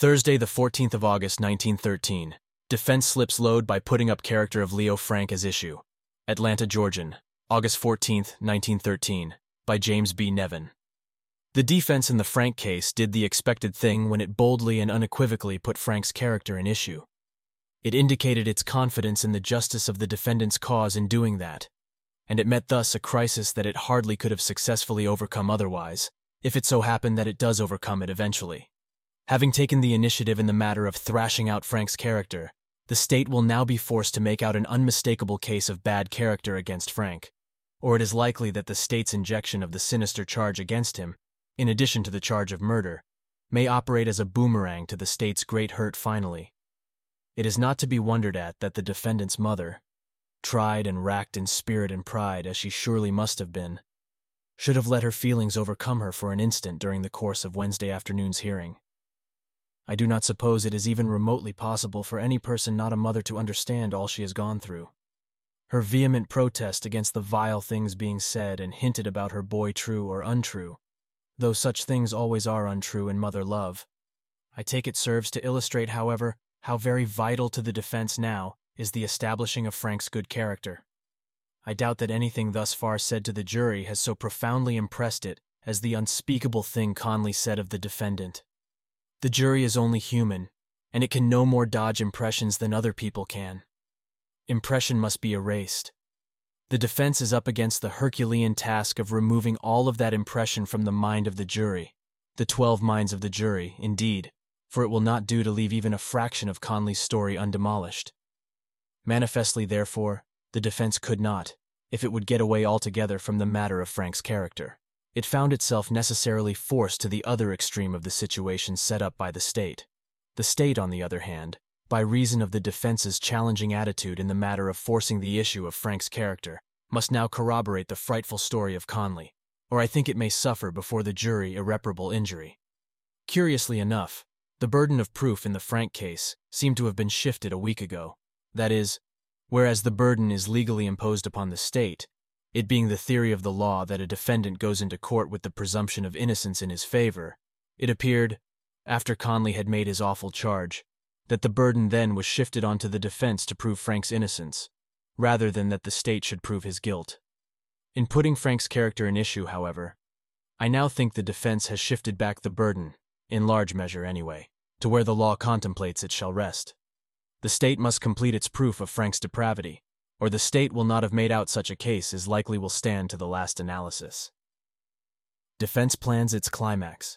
Thursday, the 14th of August, 1913. Defense slips load by putting up character of Leo Frank as issue. Atlanta, Georgian, August 14th, 1913, by James B. Nevin. The defense in the Frank case did the expected thing when it boldly and unequivocally put Frank's character in issue. It indicated its confidence in the justice of the defendant's cause in doing that, and it met thus a crisis that it hardly could have successfully overcome otherwise, if it so happened that it does overcome it eventually. Having taken the initiative in the matter of thrashing out Frank's character, the state will now be forced to make out an unmistakable case of bad character against Frank, or it is likely that the state's injection of the sinister charge against him, in addition to the charge of murder, may operate as a boomerang to the state's great hurt finally. It is not to be wondered at that the defendant's mother, tried and racked in spirit and pride as she surely must have been, should have let her feelings overcome her for an instant during the course of Wednesday afternoon's hearing. I do not suppose it is even remotely possible for any person not a mother to understand all she has gone through. Her vehement protest against the vile things being said and hinted about her boy true or untrue, though such things always are untrue in mother love, I take it serves to illustrate, however, how very vital to the defense now is the establishing of Frank's good character. I doubt that anything thus far said to the jury has so profoundly impressed it as the unspeakable thing Conley said of the defendant. The jury is only human, and it can no more dodge impressions than other people can. Impression must be erased. The defense is up against the Herculean task of removing all of that impression from the mind of the jury, the 12 minds of the jury, indeed, for it will not do to leave even a fraction of Conley's story undemolished. Manifestly, therefore, the defense could not, if it would get away altogether from the matter of Frank's character. It found itself necessarily forced to the other extreme of the situation set up by the state. The state, on the other hand, by reason of the defense's challenging attitude in the matter of forcing the issue of Frank's character, must now corroborate the frightful story of Conley, or I think it may suffer before the jury irreparable injury. Curiously enough, the burden of proof in the Frank case seemed to have been shifted a week ago. That is, whereas the burden is legally imposed upon the state, it being the theory of the law that a defendant goes into court with the presumption of innocence in his favor, it appeared, after Conley had made his awful charge, that the burden then was shifted onto the defense to prove Frank's innocence, rather than that the state should prove his guilt. In putting Frank's character in issue, however, I now think the defense has shifted back the burden, in large measure anyway, to where the law contemplates it shall rest. The state must complete its proof of Frank's depravity, or the state will not have made out such a case as likely will stand to the last analysis. Defense plans its climax.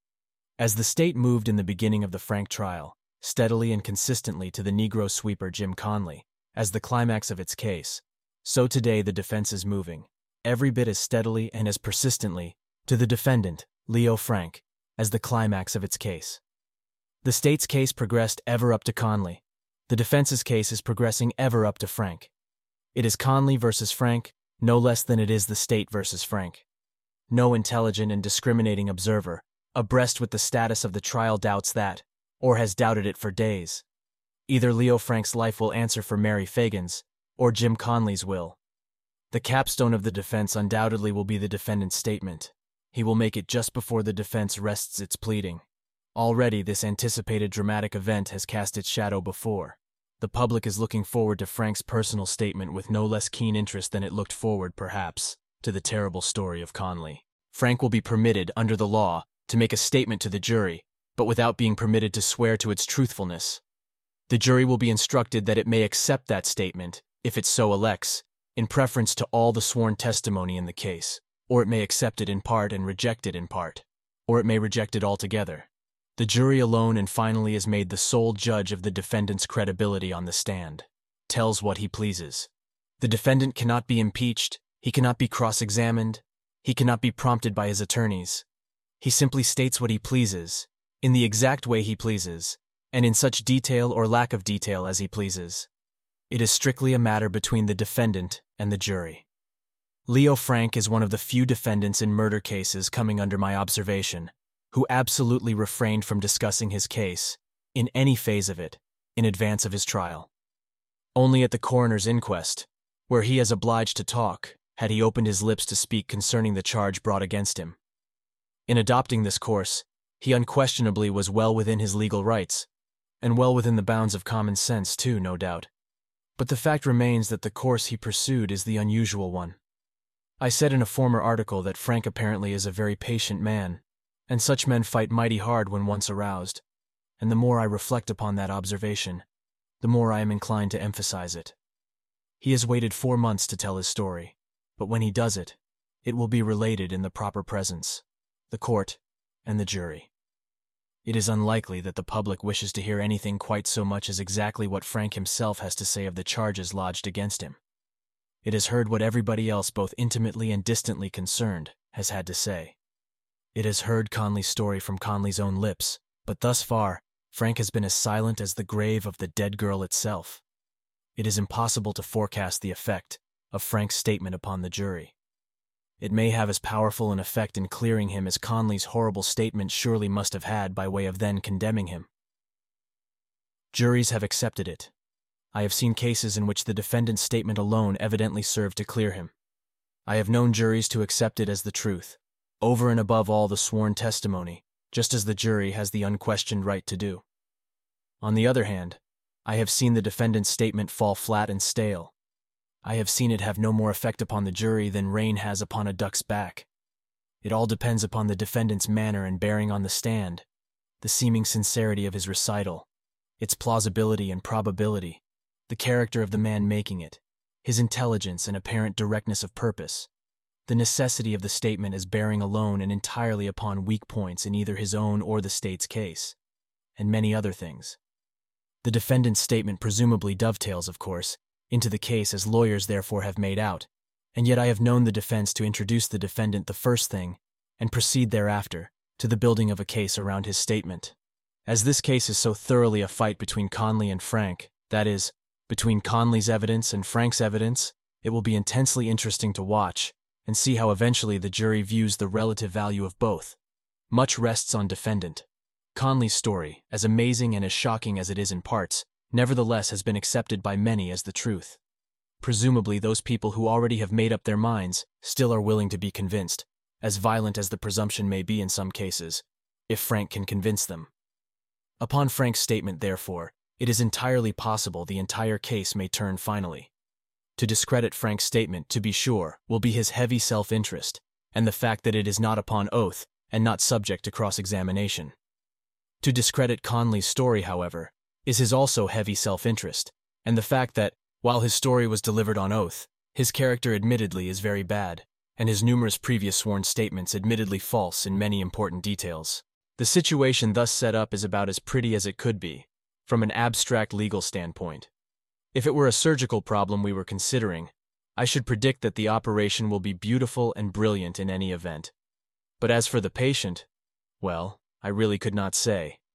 As the state moved in the beginning of the Frank trial, steadily and consistently to the Negro sweeper Jim Conley, as the climax of its case, so today the defense is moving, every bit as steadily and as persistently, to the defendant, Leo Frank, as the climax of its case. The state's case progressed ever up to Conley. The defense's case is progressing ever up to Frank. It is Conley versus Frank, no less than it is the state versus Frank. No intelligent and discriminating observer, abreast with the status of the trial, doubts that, or has doubted it for days. Either Leo Frank's life will answer for Mary Fagan's, or Jim Conley's will. The capstone of the defense undoubtedly will be the defendant's statement. He will make it just before the defense rests its pleading. Already this anticipated dramatic event has cast its shadow before. The public is looking forward to Frank's personal statement with no less keen interest than it looked forward, perhaps, to the terrible story of Conley. Frank will be permitted, under the law, to make a statement to the jury, but without being permitted to swear to its truthfulness. The jury will be instructed that it may accept that statement, if it so elects, in preference to all the sworn testimony in the case, or it may accept it in part and reject it in part, or it may reject it altogether. The jury alone and finally is made the sole judge of the defendant's credibility on the stand, tells what he pleases. The defendant cannot be impeached, he cannot be cross-examined, he cannot be prompted by his attorneys. He simply states what he pleases, in the exact way he pleases, and in such detail or lack of detail as he pleases. It is strictly a matter between the defendant and the jury. Leo Frank is one of the few defendants in murder cases coming under my observation who absolutely refrained from discussing his case, in any phase of it, in advance of his trial. Only at the coroner's inquest, where he is obliged to talk, had he opened his lips to speak concerning the charge brought against him. In adopting this course, He unquestionably was well within his legal rights, and well within the bounds of common sense too, no doubt. But the fact remains that the course he pursued is the unusual one. I said in a former article that Frank apparently is a very patient man, and such men fight mighty hard when once aroused, and the more I reflect upon that observation, the more I am inclined to emphasize it. He has waited 4 months to tell his story, but when he does it, it will be related in the proper presence, the court, and the jury. It is unlikely that the public wishes to hear anything quite so much as exactly what Frank himself has to say of the charges lodged against him. It has heard what everybody else, both intimately and distantly concerned, has had to say. It has heard Conley's story from Conley's own lips, but thus far, Frank has been as silent as the grave of the dead girl itself. It is impossible to forecast the effect of Frank's statement upon the jury. It may have as powerful an effect in clearing him as Conley's horrible statement surely must have had by way of then condemning him. Juries have accepted it. I have seen cases in which the defendant's statement alone evidently served to clear him. I have known juries to accept it as the truth, over and above all the sworn testimony, just as the jury has the unquestioned right to do. On the other hand, I have seen the defendant's statement fall flat and stale. I have seen it have no more effect upon the jury than rain has upon a duck's back. It all depends upon the defendant's manner and bearing on the stand, the seeming sincerity of his recital, its plausibility and probability, the character of the man making it, his intelligence and apparent directness of purpose, the necessity of the statement as bearing alone and entirely upon weak points in either his own or the state's case, and many other things. The defendant's statement presumably dovetails, of course, into the case as lawyers therefore have made out, and yet I have known the defense to introduce the defendant the first thing, and proceed thereafter, to the building of a case around his statement. As this case is so thoroughly a fight between Conley and Frank, that is, between Conley's evidence and Frank's evidence, it will be intensely interesting to watch, and see how eventually the jury views the relative value of both. Much rests on defendant. Conley's story, as amazing and as shocking as it is in parts, nevertheless has been accepted by many as the truth. Presumably those people who already have made up their minds still are willing to be convinced, as violent as the presumption may be in some cases, if Frank can convince them. Upon Frank's statement, therefore, it is entirely possible the entire case may turn finally. To discredit Frank's statement, to be sure, will be his heavy self-interest, and the fact that it is not upon oath and not subject to cross-examination. To discredit Conley's story, however, is his also heavy self-interest, and the fact that, while his story was delivered on oath, his character admittedly is very bad, and his numerous previous sworn statements admittedly false in many important details. The situation thus set up is about as pretty as it could be, from an abstract legal standpoint. If it were a surgical problem we were considering, I should predict that the operation will be beautiful and brilliant in any event. But as for the patient, well, I really could not say.